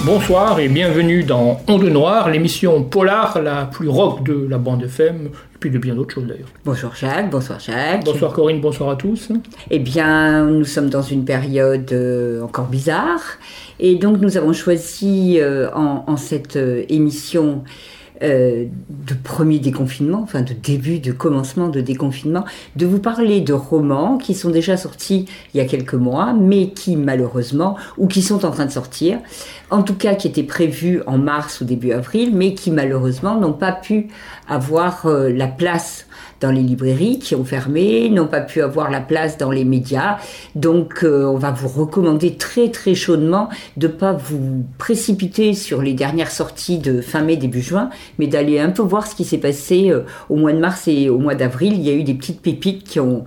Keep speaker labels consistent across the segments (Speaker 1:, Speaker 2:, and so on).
Speaker 1: Bonsoir et bienvenue dans Onde Noire, l'émission polar la plus rock de la bande FM, et puis de bien d'autres choses d'ailleurs.
Speaker 2: Bonjour Jacques, bonsoir Jacques.
Speaker 1: Bonsoir Corinne, bonsoir à tous.
Speaker 2: Eh bien, nous sommes dans une période encore bizarre, et donc nous avons choisi en cette émission de premier déconfinement, enfin de début, de commencement de déconfinement, de vous parler de romans qui sont déjà sortis il y a quelques mois, mais qui malheureusement, ou qui sont en train de sortir, en tout cas qui étaient prévus en mars ou début avril, mais qui malheureusement n'ont pas pu avoir la place dans les librairies, qui ont fermé, n'ont pas pu avoir la place dans les médias. Donc on va vous recommander très très chaudement de ne pas vous précipiter sur les dernières sorties de fin mai, début juin, mais d'aller un peu voir ce qui s'est passé au mois de mars et au mois d'avril. Il y a eu des petites pépites qui ont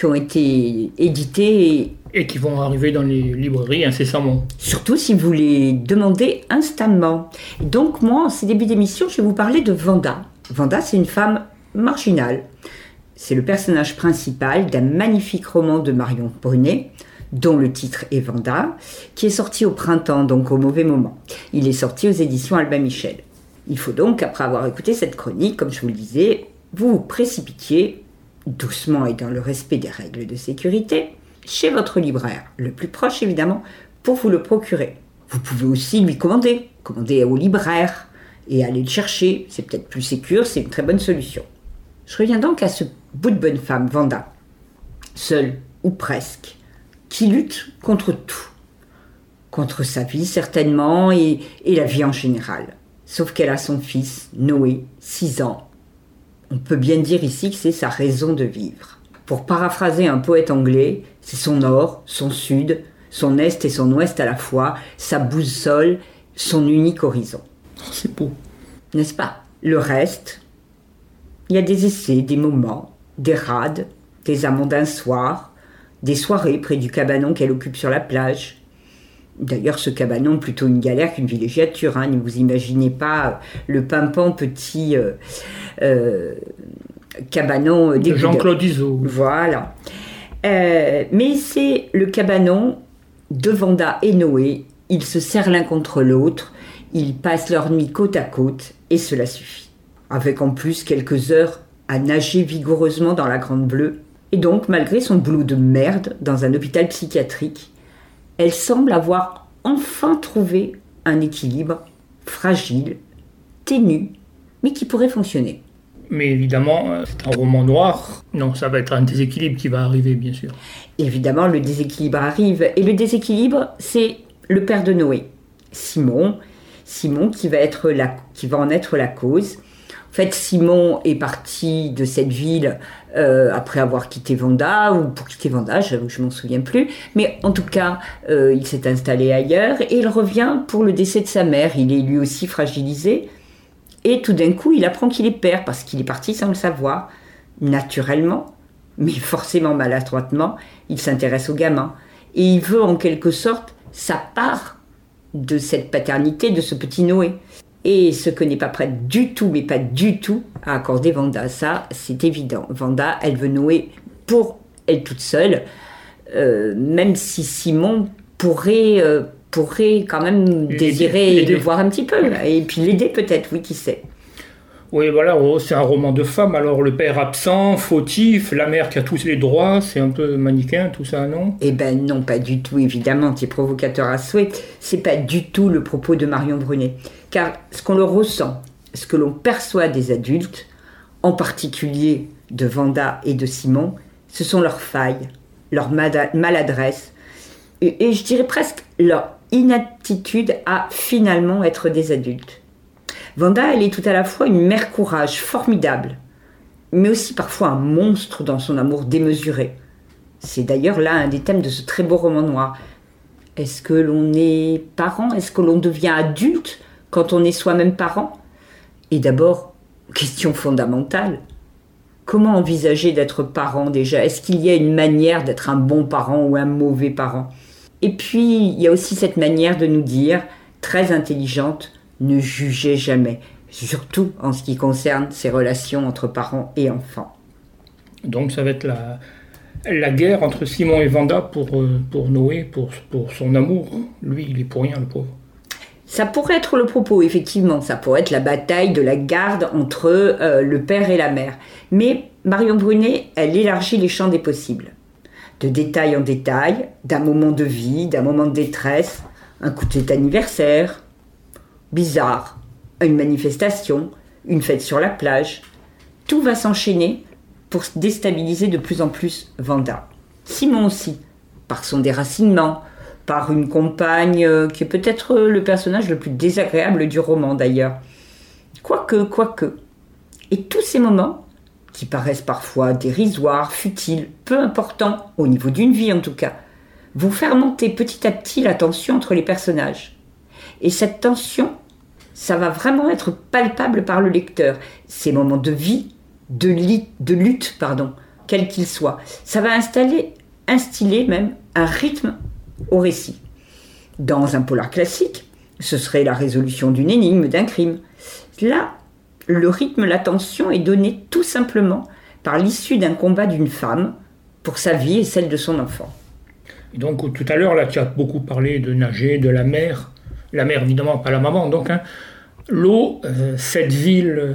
Speaker 2: été éditées
Speaker 1: et qui vont arriver dans les librairies incessamment.
Speaker 2: Surtout si vous les demandez instamment. Donc moi, en ces débuts d'émission, je vais vous parler de Vanda. Vanda, c'est une femme marginale. C'est le personnage principal d'un magnifique roman de Marion Brunet, dont le titre est Vanda, qui est sorti au printemps, donc au mauvais moment. Il est sorti aux éditions Albin Michel. Il faut donc, après avoir écouté cette chronique, comme je vous le disais, vous vous précipitiez, doucement et dans le respect des règles de sécurité, chez votre libraire, le plus proche évidemment, pour vous le procurer. Vous pouvez aussi lui commander au libraire et aller le chercher, c'est peut-être plus sécure, c'est une très bonne solution. Je reviens donc à ce bout de bonne femme, Vanda, seule ou presque, qui lutte contre tout. Contre sa vie certainement et la vie en général. Sauf qu'elle a son fils, Noé, 6 ans. On peut bien dire ici que c'est sa raison de vivre. Pour paraphraser un poète anglais, c'est son nord, son sud, son est et son ouest à la fois, sa boussole, son unique horizon.
Speaker 1: C'est beau.
Speaker 2: N'est-ce pas ? Le reste, il y a des essais, des moments, des rades, des amants d'un soir, des soirées près du cabanon qu'elle occupe sur la plage. D'ailleurs, ce cabanon, plutôt une galère qu'une villégiature. Ne vous imaginez pas le pimpant petit cabanon
Speaker 1: de Jean-Claude Izo.
Speaker 2: Voilà. Mais c'est le cabanon de Vanda et Noé. Ils se serrent l'un contre l'autre. Ils passent leur nuit côte à côte et cela suffit. Avec en plus quelques heures à nager vigoureusement dans la Grande Bleue. Et donc, malgré son boulot de merde dans un hôpital psychiatrique, elle semble avoir enfin trouvé un équilibre fragile, ténu, mais qui pourrait fonctionner.
Speaker 1: Mais évidemment, c'est un roman noir. Non, ça va être un déséquilibre qui va arriver, bien sûr.
Speaker 2: Évidemment, le déséquilibre arrive. Et le déséquilibre, c'est le père de Noé, Simon qui va en être la cause. En fait, Simon est parti de cette ville après avoir quitté Vanda, ou pour quitter Vanda, j'avoue que je m'en souviens plus. Mais en tout cas, il s'est installé ailleurs et il revient pour le décès de sa mère. Il est lui aussi fragilisé. Et tout d'un coup, il apprend qu'il est père parce qu'il est parti sans le savoir. Naturellement, mais forcément maladroitement, il s'intéresse au gamin. Et il veut en quelque sorte sa part de cette paternité de ce petit Noé. Et ce que n'est pas prête du tout, mais pas du tout, à accorder Vanda. Ça, c'est évident. Vanda, elle veut Noé pour elle toute seule, même si Simon pourrait quand même désirer le voir un petit peu. Et puis l'aider peut-être, oui, qui sait.
Speaker 1: Oui, voilà, c'est un roman de femme. Alors le père absent, fautif, la mère qui a tous les droits, c'est un peu manichéen tout ça, non ?
Speaker 2: Eh ben non, pas du tout, évidemment, tu es provocateur à souhait. C'est pas du tout le propos de Marion Brunet. Car ce qu'on le ressent, ce que l'on perçoit des adultes, en particulier de Vanda et de Simon, ce sont leurs failles, leur maladresse, et je dirais presque leur inaptitude à finalement être des adultes. Vanda, elle est tout à la fois une mère courage formidable, mais aussi parfois un monstre dans son amour démesuré. C'est d'ailleurs là un des thèmes de ce très beau roman noir. Est-ce que l'on est parent ? Est-ce que l'on devient adulte quand on est soi-même parent ? Et d'abord, question fondamentale, comment envisager d'être parent déjà ? Est-ce qu'il y a une manière d'être un bon parent ou un mauvais parent ? Et puis, il y a aussi cette manière de nous dire, très intelligente, ne jugez jamais, surtout en ce qui concerne ces relations entre parents et enfants.
Speaker 1: Donc ça va être la guerre entre Simon et Vanda pour Noé, pour son amour. Lui, il est pour rien, le pauvre.
Speaker 2: Ça pourrait être le propos, effectivement. Ça pourrait être la bataille de la garde entre le père et la mère. Mais Marion Brunet, elle élargit les champs des possibles. De détail en détail, d'un moment de vie, d'un moment de détresse, un coup d'anniversaire, bizarre, une manifestation, une fête sur la plage. Tout va s'enchaîner pour déstabiliser de plus en plus Vanda. Simon aussi, par son déracinement, par une compagne qui est peut-être le personnage le plus désagréable du roman d'ailleurs. Quoique. Et tous ces moments, qui paraissent parfois dérisoires, futiles, peu importants, au niveau d'une vie en tout cas, vont faire monter petit à petit la tension entre les personnages. Et cette tension, ça va vraiment être palpable par le lecteur. Ces moments de vie, de lutte, quel qu'il soit. Ça va instiller même un rythme au récit. Dans un polar classique, ce serait la résolution d'une énigme, d'un crime. Là, le rythme, la tension est donné tout simplement par l'issue d'un combat d'une femme pour sa vie et celle de son enfant.
Speaker 1: Et donc tout à l'heure, là, tu as beaucoup parlé de nager, de la mer évidemment, pas la maman, donc l'eau, cette ville,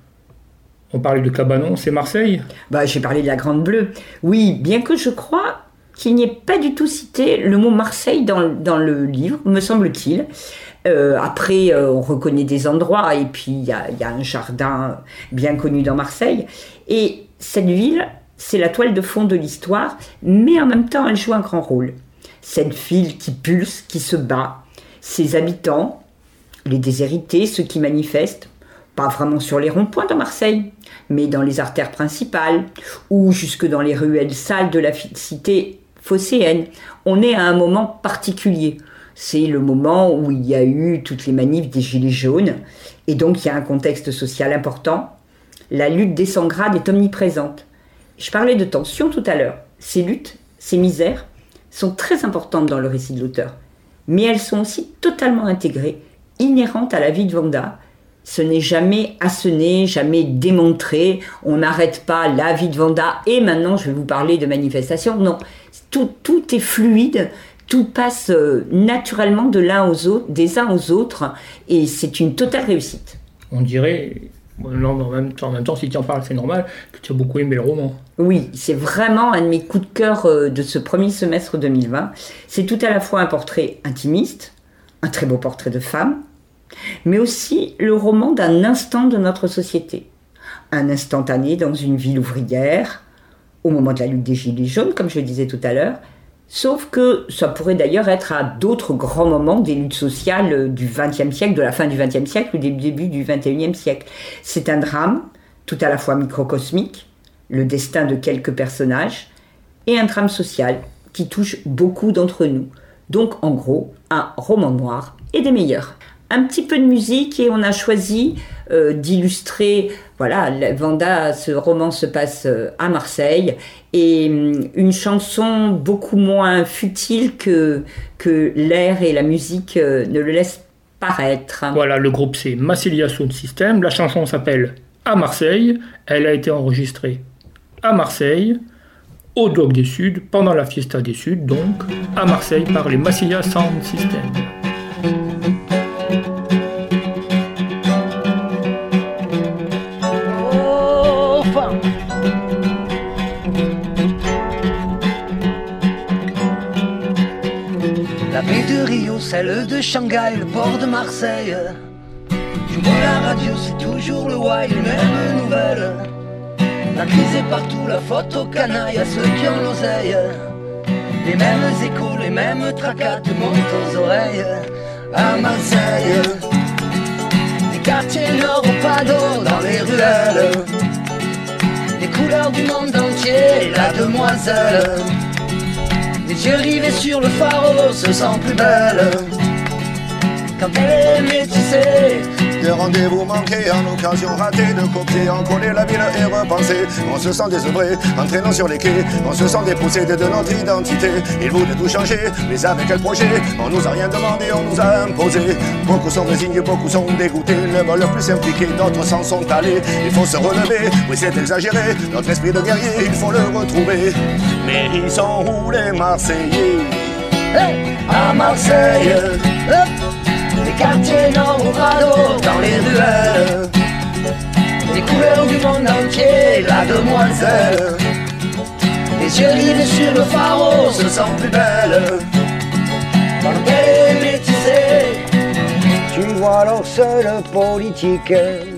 Speaker 1: on parlait de Cabanon, c'est Marseille ?
Speaker 2: J'ai parlé de la Grande Bleue. Oui, bien que je crois qu'il n'y ait pas du tout cité le mot Marseille dans le livre, me semble-t-il. Après, on reconnaît des endroits, et puis il y a un jardin bien connu dans Marseille. Et cette ville, c'est la toile de fond de l'histoire, mais en même temps, elle joue un grand rôle. Cette ville qui pulse, qui se bat, ses habitants, les déshérités, ceux qui manifestent, pas vraiment sur les ronds-points de Marseille, mais dans les artères principales, ou jusque dans les ruelles sales de la cité phocéenne. On est à un moment particulier. C'est le moment où il y a eu toutes les manifs des Gilets jaunes, et donc il y a un contexte social important. La lutte des 100 grades est omniprésente. Je parlais de tension tout à l'heure. Ces luttes, ces misères, sont très importantes dans le récit de l'auteur. Mais elles sont aussi totalement intégrées, inhérentes à la vie de Vanda. Ce n'est jamais asséné, jamais démontré. On n'arrête pas la vie de Vanda et maintenant je vais vous parler de manifestation. Non, tout est fluide, tout passe naturellement des uns aux autres et c'est une totale réussite.
Speaker 1: On dirait, en même temps, si tu en parles, c'est normal, que tu as beaucoup aimé le roman.
Speaker 2: Oui, c'est vraiment un de mes coups de cœur de ce premier semestre 2020. C'est tout à la fois un portrait intimiste, un très beau portrait de femme, mais aussi le roman d'un instant de notre société. Un instantané dans une ville ouvrière, au moment de la lutte des Gilets jaunes, comme je le disais tout à l'heure, sauf que ça pourrait d'ailleurs être à d'autres grands moments des luttes sociales du XXe siècle, de la fin du XXe siècle ou des débuts du XXIe siècle. C'est un drame, tout à la fois microcosmique, le destin de quelques personnages, et un drame social qui touche beaucoup d'entre nous. Donc en gros, un roman noir et des meilleurs. Un petit peu de musique et on a choisi d'illustrer, Vanda, ce roman se passe à Marseille et une chanson beaucoup moins futile que l'air et la musique ne le laissent paraître.
Speaker 1: Voilà, le groupe c'est Massilia Sound System, la chanson s'appelle À Marseille, elle a été enregistrée à Marseille, au Doc des Suds, pendant la Fiesta des Suds, donc à Marseille par les Massilia Sound System.
Speaker 3: La baie de Rio, celle de Shanghai, le port de Marseille. Tu vois la radio, c'est toujours le wild, les mêmes nouvelles. La crise est partout, la faute aux canailles, à ceux qui ont l'oseille. Les mêmes échos, les mêmes tracas te montent aux oreilles. À Marseille, les quartiers nord au Pado, dans les ruelles. Les couleurs du monde entier, la demoiselle. Les yeux rivés sur le phare, se sent plus belle. Quand elle est métissée,
Speaker 4: des rendez-vous manqués, en occasion ratée de copier, en coller la ville et repenser. On se sent désœuvré, entraînant sur les quais, on se sent dépossédé de notre identité. Il voulait tout changer, mais avec quel projet? On nous a rien demandé, on nous a imposé. Beaucoup sont résignés, beaucoup sont dégoûtés, ne veulent plus s'impliquer, d'autres s'en sont allés. Il faut se relever, oui c'est exagéré, notre esprit de guerrier, il faut le retrouver. Mais ils sont où les Marseillais?
Speaker 3: hey, à Marseille, hop. Les quartiers demoiselles. Les yeux rivés sur le phare, se sent plus belle quand elle est métissée.
Speaker 5: Tu vois leur seule politique,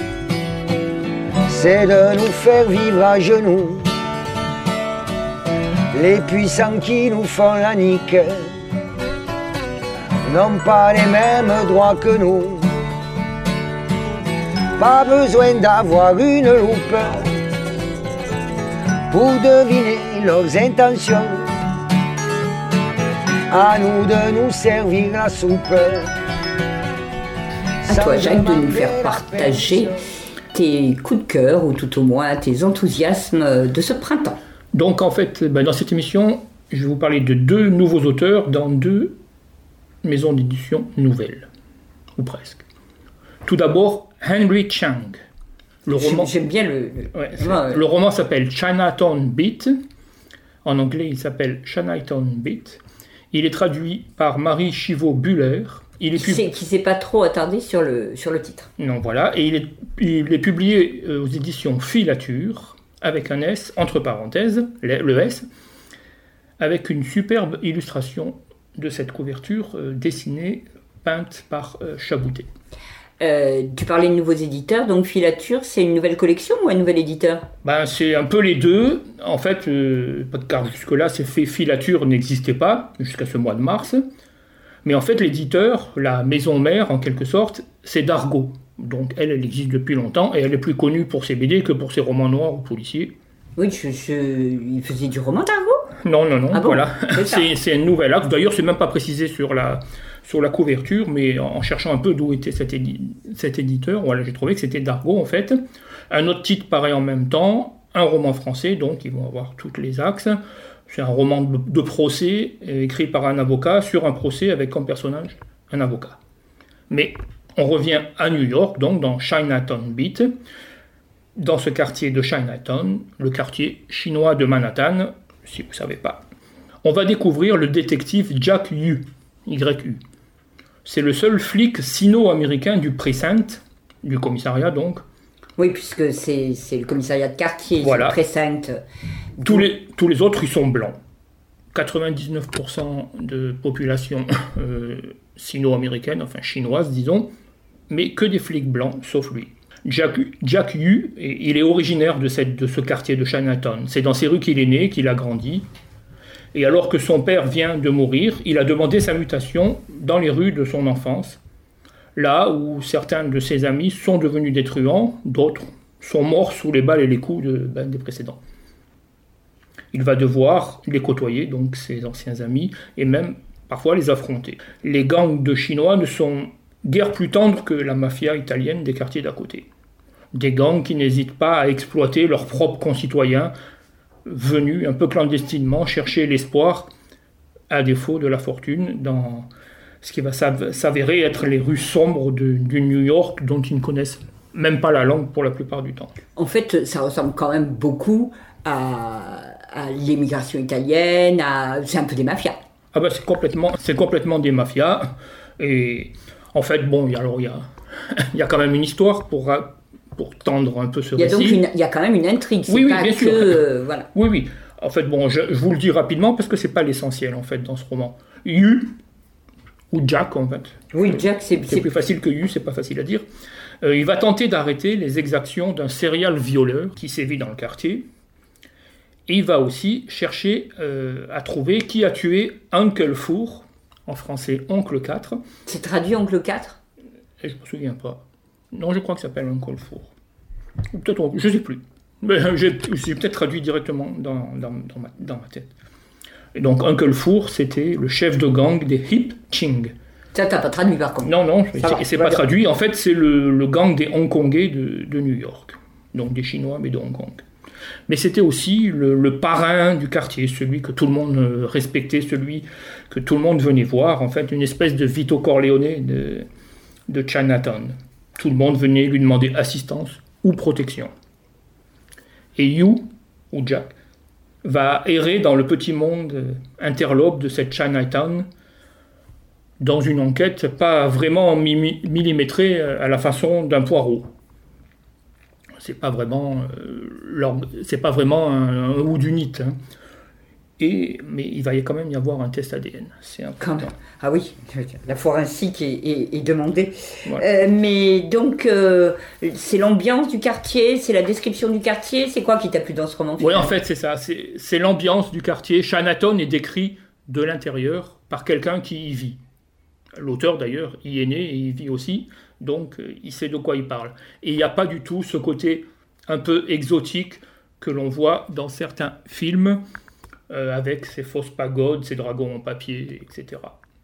Speaker 5: c'est de nous faire vivre à genoux. Les puissants qui nous font la nique n'ont pas les mêmes droits que nous. Pas besoin d'avoir une loupe pour deviner leurs intentions. À nous de nous servir la soupe.
Speaker 2: À toi, Jacques, de nous faire partager tes coups de cœur, ou tout au moins tes enthousiasmes de ce printemps.
Speaker 1: Donc en fait, dans cette émission, je vais vous parler de 2 nouveaux auteurs dans 2 maisons d'édition nouvelles, ou presque. Tout d'abord, Henry Chang. Le roman,
Speaker 2: j'aime bien
Speaker 1: le roman s'appelle Chinatown Beat. En anglais, il s'appelle Chinatown Beat. Il est traduit par Marie Chivot-Buller.
Speaker 2: Qui ne s'est pas trop attardé sur le titre.
Speaker 1: Non, voilà. Et il est publié aux éditions Filature, avec un S, entre parenthèses, le S, avec une superbe illustration de cette couverture dessinée, peinte par Chaboutet.
Speaker 2: Tu parlais de nouveaux éditeurs, donc Filature, c'est une nouvelle collection ou un nouvel éditeur ?
Speaker 1: C'est un peu les deux. En fait, car jusque-là, Filature n'existait pas, jusqu'à ce mois de mars. Mais en fait, l'éditeur, la maison mère, en quelque sorte, c'est Dargaud. Donc elle existe depuis longtemps, et elle est plus connue pour ses BD que pour ses romans noirs ou policiers.
Speaker 2: Oui, il faisait du roman Dargaud ?
Speaker 1: Non,
Speaker 2: Ah bon,
Speaker 1: voilà. C'est un nouvel axe. D'ailleurs, c'est même pas précisé sur la couverture, mais en cherchant un peu d'où était cet éditeur, voilà, j'ai trouvé que c'était Dargaud en fait. Un autre titre pareil en même temps, un roman français, donc ils vont avoir tous les axes. C'est un roman de procès écrit par un avocat sur un procès avec comme personnage un avocat. Mais on revient à New York, donc dans Chinatown Beat, dans ce quartier de Chinatown, le quartier chinois de Manhattan, si vous ne savez pas. On va découvrir le détective Jack Yu, Y-U. C'est le seul flic sino-américain du precinct, du commissariat donc.
Speaker 2: Oui, puisque c'est le commissariat de quartier,
Speaker 1: voilà.
Speaker 2: C'est le precinct.
Speaker 1: Tous les autres, ils sont blancs. 99% de population sino-américaine, enfin chinoise disons, mais que des flics blancs, sauf lui. Jack Yu, il est originaire de ce quartier de Chinatown. C'est dans ces rues qu'il est né, qu'il a grandi. Et alors que son père vient de mourir, il a demandé sa mutation dans les rues de son enfance, là où certains de ses amis sont devenus des truands, d'autres sont morts sous les balles et les coups des précédents. Il va devoir les côtoyer, donc ses anciens amis, et même parfois les affronter. Les gangs de Chinois ne sont guère plus tendres que la mafia italienne des quartiers d'à côté. Des gangs qui n'hésitent pas à exploiter leurs propres concitoyens, venus un peu clandestinement chercher l'espoir, à défaut de la fortune, dans ce qui va s'avérer être les rues sombres du New York, dont ils ne connaissent même pas la langue pour la plupart du temps.
Speaker 2: En fait, ça ressemble quand même beaucoup à l'immigration italienne, c'est un peu des mafias.
Speaker 1: Ah ben c'est complètement des mafias, et en fait, bon, il y a quand même une histoire pour tendre un peu ce récit.
Speaker 2: Il y a quand même une intrigue, c'est
Speaker 1: oui,
Speaker 2: pas
Speaker 1: bien
Speaker 2: que...
Speaker 1: sûr.
Speaker 2: Voilà.
Speaker 1: Oui. En fait, bon, je vous le dis rapidement parce que c'est pas l'essentiel, en fait, dans ce roman. Yu, ou Jack, en fait.
Speaker 2: Oui, Jack, c'est
Speaker 1: plus facile que Yu, c'est pas facile à dire. Il va tenter d'arrêter les exactions d'un serial violeur qui sévit dans le quartier. Et il va aussi chercher à trouver qui a tué Uncle Four, en français Oncle 4.
Speaker 2: C'est traduit Oncle 4 ?
Speaker 1: Et je me souviens pas. Non, je crois que ça s'appelle Uncle Four. Ou peut-être, je ne sais plus. Mais j'ai peut-être traduit directement dans ma tête. Et donc, Uncle Four, c'était le chef de gang des Hip Ching.
Speaker 2: Ça, t'as pas traduit par contre.
Speaker 1: Non, c'est pas traduit. En fait, c'est le gang des Hongkongais de New York. Donc des Chinois, mais de Hong Kong. Mais c'était aussi le parrain du quartier, celui que tout le monde respectait, celui que tout le monde venait voir. En fait, une espèce de Vito Corleone de Chinatown. Tout le monde venait lui demander assistance ou protection. Et Yu, ou Jack, va errer dans le petit monde interlope de cette Chinatown dans une enquête pas vraiment millimétrée à la façon d'un poireau. c'est pas vraiment un whodunit. Hein. Mais il va quand même y avoir un test ADN. C'est important.
Speaker 2: Ah oui, la forensique est demandée.
Speaker 1: Voilà.
Speaker 2: Mais donc, c'est l'ambiance du quartier, c'est la description du quartier, c'est quoi qui t'a plu dans ce roman?
Speaker 1: Oui, en fait, c'est ça. C'est l'ambiance du quartier. Chinatown est décrit de l'intérieur par quelqu'un qui y vit. L'auteur, d'ailleurs, y est né et y vit aussi. Donc, il sait de quoi il parle. Et il n'y a pas du tout ce côté un peu exotique que l'on voit dans certains films, avec ces fausses pagodes, ces dragons en papier, etc.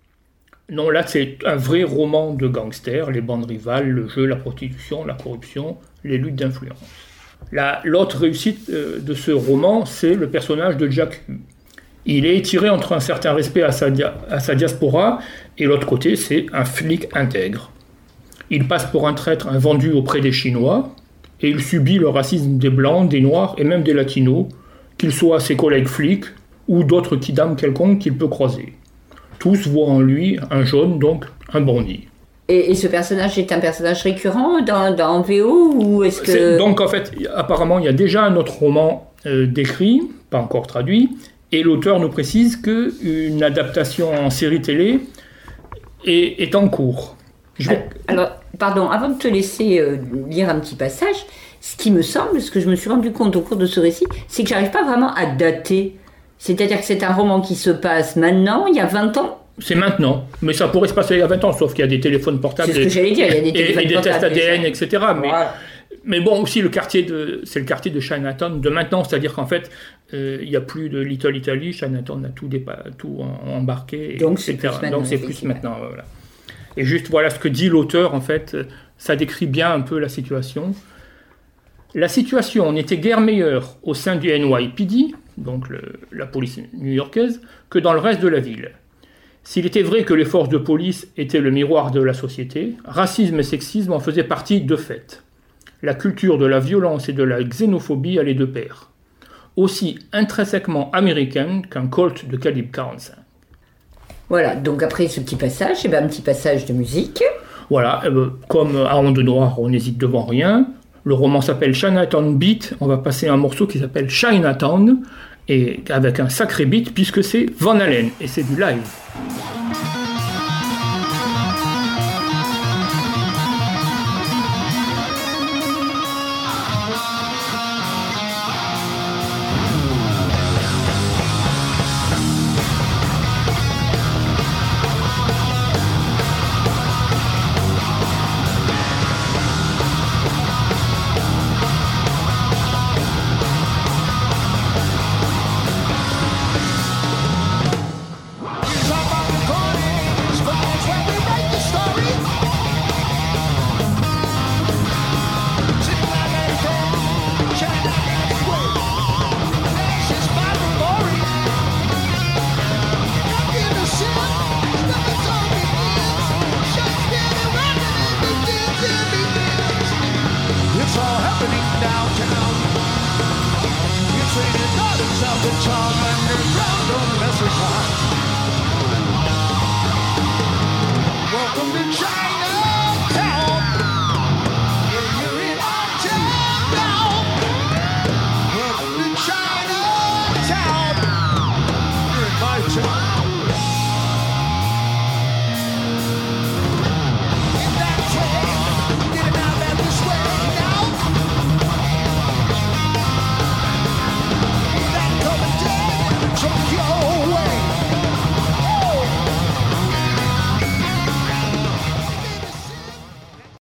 Speaker 1: Non, là, c'est un vrai roman de gangsters, les bandes rivales, le jeu, la prostitution, la corruption, les luttes d'influence. L'autre réussite de ce roman, c'est le personnage de Jack Hu. Il est tiré entre un certain respect à sa diaspora, et l'autre côté, c'est un flic intègre. Il passe pour un traître, un vendu auprès des Chinois, et il subit le racisme des Blancs, des Noirs et même des Latinos, qu'ils soient ses collègues flics ou d'autres kidams quelconques qu'il peut croiser. Tous voient en lui un jaune, donc un bandit.
Speaker 2: Et ce personnage est un personnage récurrent dans VO ou est-ce que...
Speaker 1: Donc en fait, apparemment, il y a déjà un autre roman décrit, pas encore traduit, et l'auteur nous précise qu'une adaptation en série télé est en cours.
Speaker 2: Alors, pardon, avant de te laisser lire un petit passage, ce qui me semble, ce que je me suis rendu compte au cours de ce récit, c'est que j'arrive pas vraiment à dater. C'est-à-dire que c'est un roman qui se passe maintenant, il y a 20 ans.
Speaker 1: C'est maintenant, mais ça pourrait se passer il y a 20 ans, sauf qu'il y a des téléphones portables.
Speaker 2: C'est ce que j'allais dire, il y a des téléphones
Speaker 1: et des tests
Speaker 2: portables,
Speaker 1: ADN,
Speaker 2: déjà.
Speaker 1: etc.
Speaker 2: Voilà.
Speaker 1: Mais bon, aussi, c'est le quartier de Chinatown de maintenant, c'est-à-dire qu'en fait, il n'y a plus de Little Italy, Chinatown a tout embarqué,
Speaker 2: donc
Speaker 1: etc. Donc c'est plus maintenant, voilà. Et juste, voilà ce que dit l'auteur, en fait, ça décrit bien un peu la situation. La situation n'était guère meilleure au sein du NYPD, donc la police new-yorkaise, que dans le reste de la ville. S'il était vrai que les forces de police étaient le miroir de la société, racisme et sexisme en faisaient partie de fait. La culture de la violence et de la xénophobie allaient de pair. Aussi intrinsèquement américaine qu'un Colt de calibre 45.
Speaker 2: Voilà, donc après ce petit passage, un petit passage de musique.
Speaker 1: Voilà, comme à Onde Noire, on n'hésite devant rien. Le roman s'appelle Chinatown Beat. On va passer un morceau qui s'appelle Chinatown, et avec un sacré beat puisque c'est Van Halen et c'est du live.